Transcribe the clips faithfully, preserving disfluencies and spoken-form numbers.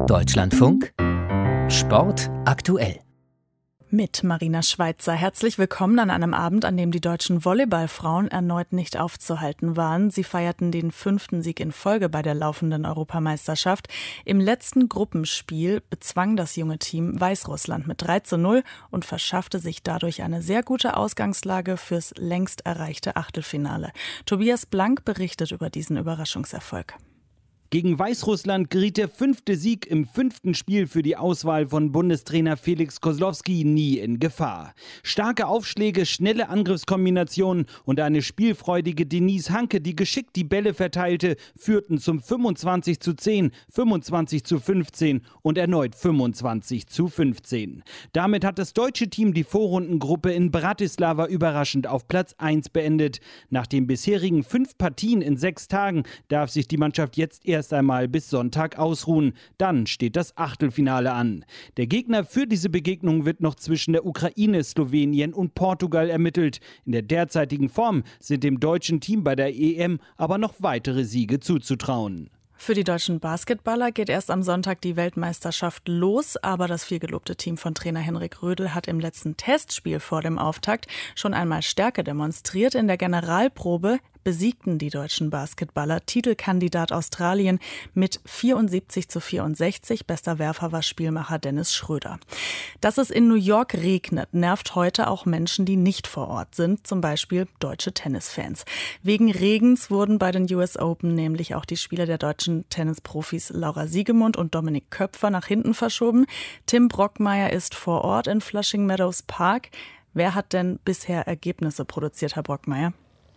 Deutschlandfunk Sport aktuell. Mit Marina Schweitzer. Herzlich willkommen an einem Abend, an dem die deutschen Volleyballfrauen erneut nicht aufzuhalten waren. Sie feierten den fünften Sieg in Folge bei der laufenden Europameisterschaft. Im letzten Gruppenspiel bezwang das junge Team Weißrussland mit drei zu null und verschaffte sich dadurch eine sehr gute Ausgangslage fürs längst erreichte Achtelfinale. Tobias Blank berichtet über diesen Überraschungserfolg. Gegen Weißrussland geriet der fünfte Sieg im fünften Spiel für die Auswahl von Bundestrainer Felix Kozlowski nie in Gefahr. Starke Aufschläge, schnelle Angriffskombinationen und eine spielfreudige Denise Hanke, die geschickt die Bälle verteilte, führten zum fünfundzwanzig zu zehn, fünfundzwanzig zu fünfzehn und erneut fünfundzwanzig zu fünfzehn. Damit hat das deutsche Team die Vorrundengruppe in Bratislava überraschend auf Platz eins beendet. Nach den bisherigen fünf Partien in sechs Tagen darf sich die Mannschaft jetzt erst einmal bis Sonntag ausruhen. Dann steht das Achtelfinale an. Der Gegner für diese Begegnung wird noch zwischen der Ukraine, Slowenien und Portugal ermittelt. In der derzeitigen Form sind dem deutschen Team bei der E M aber noch weitere Siege zuzutrauen. Für die deutschen Basketballer geht erst am Sonntag die Weltmeisterschaft los, aber das vielgelobte Team von Trainer Henrik Rödel hat im letzten Testspiel vor dem Auftakt schon einmal Stärke demonstriert. In der Generalprobe besiegten die deutschen Basketballer Titelkandidat Australien mit vierundsiebzig zu vierundsechzig. Bester Werfer war Spielmacher Dennis Schröder. Dass es in New York regnet, nervt heute auch Menschen, die nicht vor Ort sind, zum Beispiel deutsche Tennisfans. Wegen Regens wurden bei den U S Open nämlich auch die Spiele der deutschen Tennisprofis Laura Siegemund und Dominik Köpfer nach hinten verschoben. Tim Brockmeier ist vor Ort in Flushing Meadows Park. Wer hat denn bisher Ergebnisse produziert, Herr Brockmeier?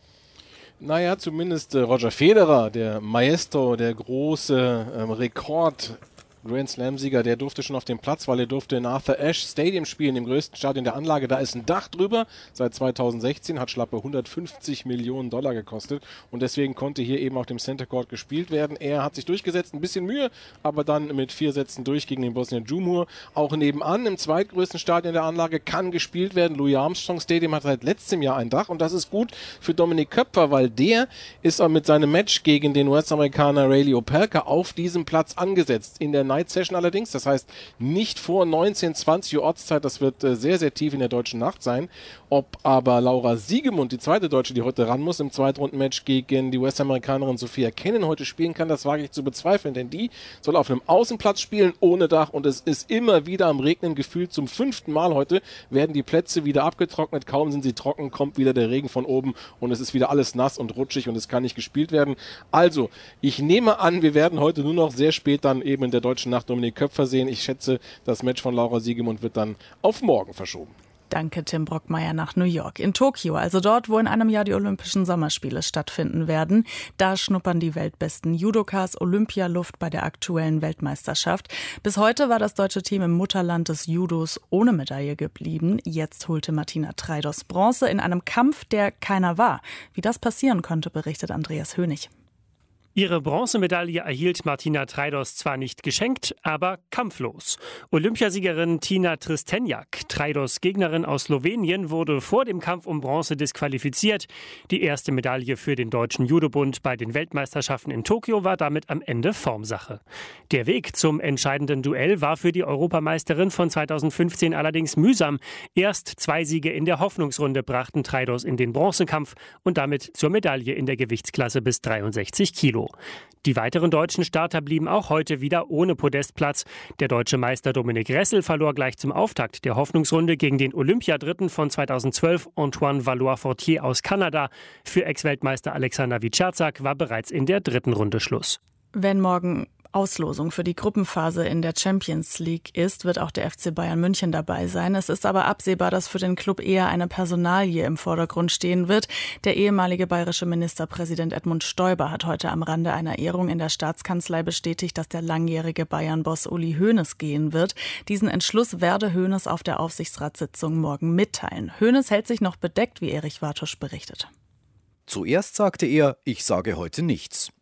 Naja, zumindest äh, Roger Federer, der Maestro, der große ähm, Rekord Grand Slam-Sieger, der durfte schon auf dem Platz, weil er durfte in Arthur Ashe Stadium spielen, dem größten Stadion der Anlage. Da ist ein Dach drüber. Seit zweitausendsechzehn hat schlappe hundertfünfzig Millionen Dollar gekostet und deswegen konnte hier eben auf dem Center Court gespielt werden. Er hat sich durchgesetzt, ein bisschen Mühe, aber dann mit vier Sätzen durch gegen den Bosnier Djumhur. Auch nebenan im zweitgrößten Stadion der Anlage kann gespielt werden. Louis Armstrong Stadium hat seit letztem Jahr ein Dach und das ist gut für Dominik Köpfer, weil der ist auch mit seinem Match gegen den U S-Amerikaner Ray Opelka auf diesem Platz angesetzt. In der Night Session allerdings, das heißt nicht vor neunzehn, zwanzig Uhr Ortszeit, das wird äh, sehr, sehr tief in der deutschen Nacht sein. Ob aber Laura Siegemund, die zweite Deutsche, die heute ran muss, im Zweitrundenmatch gegen die U S-Amerikanerin Sophia Kenin heute spielen kann, das wage ich zu bezweifeln, denn die soll auf einem Außenplatz spielen, ohne Dach und es ist immer wieder am Regnen, gefühlt zum fünften Mal heute werden die Plätze wieder abgetrocknet, kaum sind sie trocken, kommt wieder der Regen von oben und es ist wieder alles nass und rutschig und es kann nicht gespielt werden. Also, ich nehme an, wir werden heute nur noch sehr spät dann eben in der deutschen Nacht Dominik Köpfer sehen. Ich schätze, das Match von Laura Siegemund wird dann auf morgen verschoben. Danke, Tim Brockmeier nach New York. In Tokio, also dort, wo in einem Jahr die Olympischen Sommerspiele stattfinden werden, da schnuppern die weltbesten Judokas Olympialuft bei der aktuellen Weltmeisterschaft. Bis heute war das deutsche Team im Mutterland des Judos ohne Medaille geblieben. Jetzt holte Martina Treidos Bronze in einem Kampf, der keiner war. Wie das passieren konnte, berichtet Andreas Hönig. Ihre Bronzemedaille erhielt Martina Treidos zwar nicht geschenkt, aber kampflos. Olympiasiegerin Tina Trstenjak, Treidos Gegnerin aus Slowenien, wurde vor dem Kampf um Bronze disqualifiziert. Die erste Medaille für den Deutschen Judobund bei den Weltmeisterschaften in Tokio war damit am Ende Formsache. Der Weg zum entscheidenden Duell war für die Europameisterin von zweitausendfünfzehn allerdings mühsam. Erst zwei Siege in der Hoffnungsrunde brachten Treidos in den Bronzekampf und damit zur Medaille in der Gewichtsklasse bis dreiundsechzig Kilo. Die weiteren deutschen Starter blieben auch heute wieder ohne Podestplatz. Der deutsche Meister Dominik Ressel verlor gleich zum Auftakt der Hoffnungsrunde gegen den Olympiadritten von zweitausendzwölf Antoine Valois-Fortier aus Kanada. Für Ex-Weltmeister Alexander Witschazak war bereits in der dritten Runde Schluss. Wenn morgen Auslosung für die Gruppenphase in der Champions League ist, wird auch der F C Bayern München dabei sein. Es ist aber absehbar, dass für den Club eher eine Personalie im Vordergrund stehen wird. Der ehemalige bayerische Ministerpräsident Edmund Stoiber hat heute am Rande einer Ehrung in der Staatskanzlei bestätigt, dass der langjährige Bayern-Boss Uli Hoeneß gehen wird. Diesen Entschluss werde Hoeneß auf der Aufsichtsratssitzung morgen mitteilen. Hoeneß hält sich noch bedeckt, wie Erich Wartusch berichtet. Zuerst sagte er, ich sage heute nichts.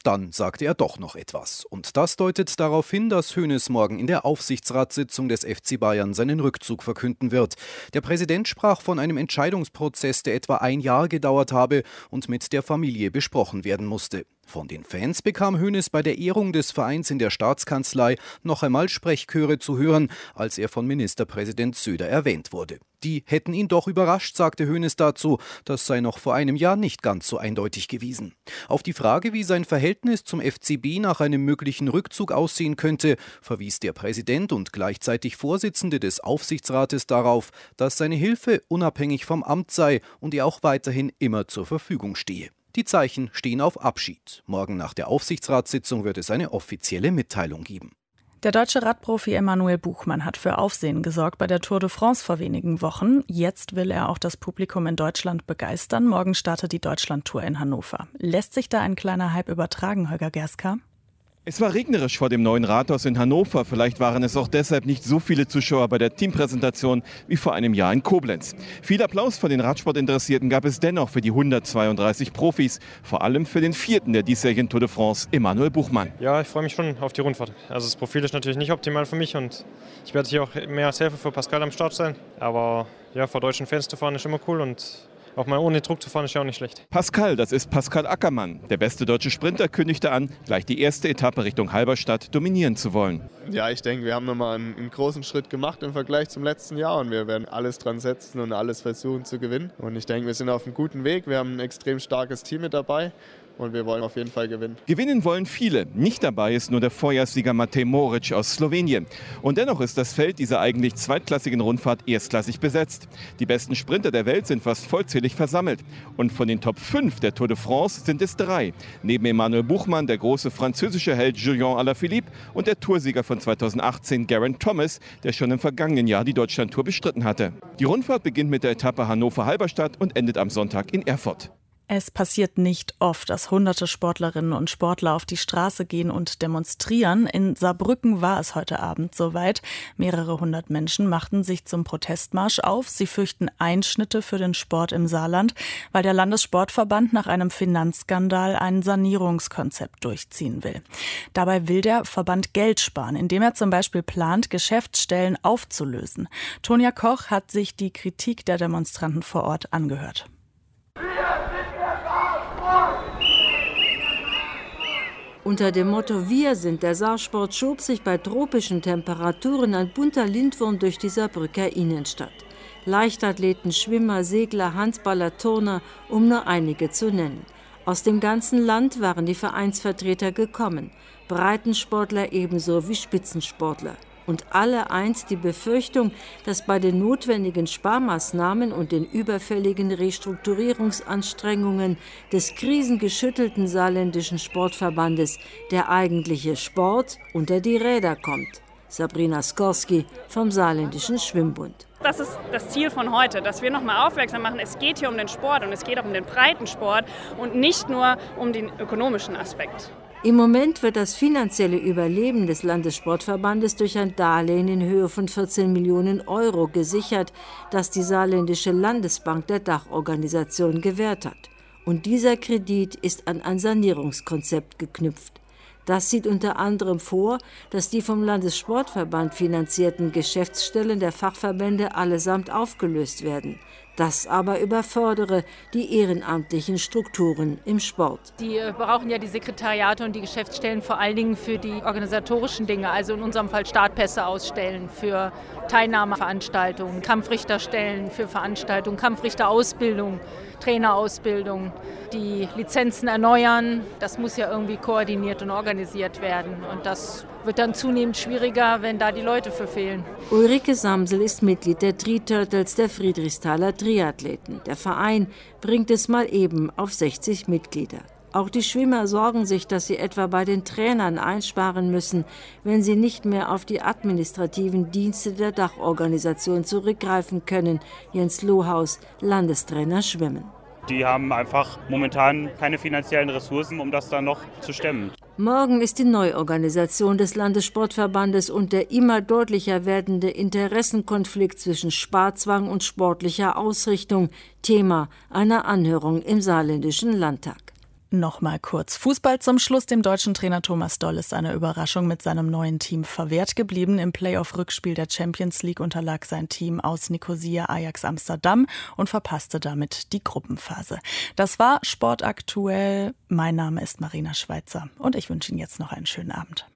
Dann sagte er doch noch etwas. Und das deutet darauf hin, dass Hoeneß morgen in der Aufsichtsratssitzung des F C Bayern seinen Rückzug verkünden wird. Der Präsident sprach von einem Entscheidungsprozess, der etwa ein Jahr gedauert habe und mit der Familie besprochen werden musste. Von den Fans bekam Hoeneß bei der Ehrung des Vereins in der Staatskanzlei noch einmal Sprechchöre zu hören, als er von Ministerpräsident Söder erwähnt wurde. Die hätten ihn doch überrascht, sagte Hoeneß dazu. Das sei noch vor einem Jahr nicht ganz so eindeutig gewesen. Auf die Frage, wie sein Verhältnis zum F C B nach einem möglichen Rückzug aussehen könnte, verwies der Präsident und gleichzeitig Vorsitzende des Aufsichtsrates darauf, dass seine Hilfe unabhängig vom Amt sei und er auch weiterhin immer zur Verfügung stehe. Die Zeichen stehen auf Abschied. Morgen nach der Aufsichtsratssitzung wird es eine offizielle Mitteilung geben. Der deutsche Radprofi Emanuel Buchmann hat für Aufsehen gesorgt bei der Tour de France vor wenigen Wochen. Jetzt will er auch das Publikum in Deutschland begeistern. Morgen startet die Deutschlandtour in Hannover. Lässt sich da ein kleiner Hype übertragen, Holger Gerska? Es war regnerisch vor dem neuen Rathaus in Hannover. Vielleicht waren es auch deshalb nicht so viele Zuschauer bei der Teampräsentation wie vor einem Jahr in Koblenz. Viel Applaus von den Radsportinteressierten gab es dennoch für die hundertzweiunddreißig Profis. Vor allem für den vierten der diesjährigen Tour de France, Emanuel Buchmann. Ja, ich freue mich schon auf die Rundfahrt. Also das Profil ist natürlich nicht optimal für mich und ich werde hier auch mehr als Helfer für Pascal am Start sein. Aber ja, vor deutschen Fans zu fahren ist immer cool und auch mal ohne Druck zu fahren ist ja auch nicht schlecht. Pascal, das ist Pascal Ackermann. Der beste deutsche Sprinter kündigte an, gleich die erste Etappe Richtung Halberstadt dominieren zu wollen. Ja, ich denke, wir haben nochmal einen, einen großen Schritt gemacht im Vergleich zum letzten Jahr und wir werden alles dran setzen und alles versuchen zu gewinnen. Und ich denke, wir sind auf einem guten Weg. Wir haben ein extrem starkes Team mit dabei. Und wir wollen auf jeden Fall gewinnen. Gewinnen wollen viele. Nicht dabei ist nur der Vorjahrssieger Matej Moric aus Slowenien. Und dennoch ist das Feld dieser eigentlich zweitklassigen Rundfahrt erstklassig besetzt. Die besten Sprinter der Welt sind fast vollzählig versammelt. Und von den Top fünf der Tour de France sind es drei. Neben Emanuel Buchmann der große französische Held Julian Alaphilippe und der Toursieger von zweitausendachtzehn Geraint Thomas, der schon im vergangenen Jahr die Deutschlandtour bestritten hatte. Die Rundfahrt beginnt mit der Etappe Hannover-Halberstadt und endet am Sonntag in Erfurt. Es passiert nicht oft, dass hunderte Sportlerinnen und Sportler auf die Straße gehen und demonstrieren. In Saarbrücken war es heute Abend soweit. Mehrere hundert Menschen machten sich zum Protestmarsch auf. Sie fürchten Einschnitte für den Sport im Saarland, weil der Landessportverband nach einem Finanzskandal ein Sanierungskonzept durchziehen will. Dabei will der Verband Geld sparen, indem er zum Beispiel plant, Geschäftsstellen aufzulösen. Tonja Koch hat sich die Kritik der Demonstranten vor Ort angehört. Unter dem Motto Wir sind der Saarsport schob sich bei tropischen Temperaturen ein bunter Lindwurm durch die Saarbrücker Innenstadt. Leichtathleten, Schwimmer, Segler, Handballer, Turner, um nur einige zu nennen. Aus dem ganzen Land waren die Vereinsvertreter gekommen, Breitensportler ebenso wie Spitzensportler. Und alle eint die Befürchtung, dass bei den notwendigen Sparmaßnahmen und den überfälligen Restrukturierungsanstrengungen des krisengeschüttelten saarländischen Sportverbandes der eigentliche Sport unter die Räder kommt. Sabrina Skorski vom Saarländischen Schwimmbund. Das ist das Ziel von heute, dass wir nochmal aufmerksam machen, es geht hier um den Sport und es geht auch um den Breitensport und nicht nur um den ökonomischen Aspekt. Im Moment wird das finanzielle Überleben des Landessportverbandes durch ein Darlehen in Höhe von vierzehn Millionen Euro gesichert, das die Saarländische Landesbank der Dachorganisation gewährt hat. Und dieser Kredit ist an ein Sanierungskonzept geknüpft. Das sieht unter anderem vor, dass die vom Landessportverband finanzierten Geschäftsstellen der Fachverbände allesamt aufgelöst werden. Das aber überfordere die ehrenamtlichen Strukturen im Sport. Die brauchen ja die Sekretariate und die Geschäftsstellen vor allen Dingen für die organisatorischen Dinge, also in unserem Fall Startpässe ausstellen für Teilnahmeveranstaltungen, Kampfrichterstellen für Veranstaltungen, Kampfrichterausbildung, Trainerausbildung, die Lizenzen erneuern. Das muss ja irgendwie koordiniert und organisiert werden und das wird dann zunehmend schwieriger, wenn da die Leute für fehlen. Ulrike Samsel ist Mitglied der Tri-Turtles der Friedrichsthaler Triathleten. Der Verein bringt es mal eben auf sechzig Mitglieder. Auch die Schwimmer sorgen sich, dass sie etwa bei den Trainern einsparen müssen, wenn sie nicht mehr auf die administrativen Dienste der Dachorganisation zurückgreifen können. Jens Lohaus, Landestrainer Schwimmen. Die haben einfach momentan keine finanziellen Ressourcen, um das dann noch zu stemmen. Morgen ist die Neuorganisation des Landessportverbandes und der immer deutlicher werdende Interessenkonflikt zwischen Sparzwang und sportlicher Ausrichtung Thema einer Anhörung im Saarländischen Landtag. Nochmal kurz Fußball zum Schluss. Dem deutschen Trainer Thomas Doll ist eine Überraschung mit seinem neuen Team verwehrt geblieben. Im Playoff-Rückspiel der Champions League unterlag sein Team aus Nikosia Ajax Amsterdam und verpasste damit die Gruppenphase. Das war Sport aktuell. Mein Name ist Marina Schweizer und ich wünsche Ihnen jetzt noch einen schönen Abend.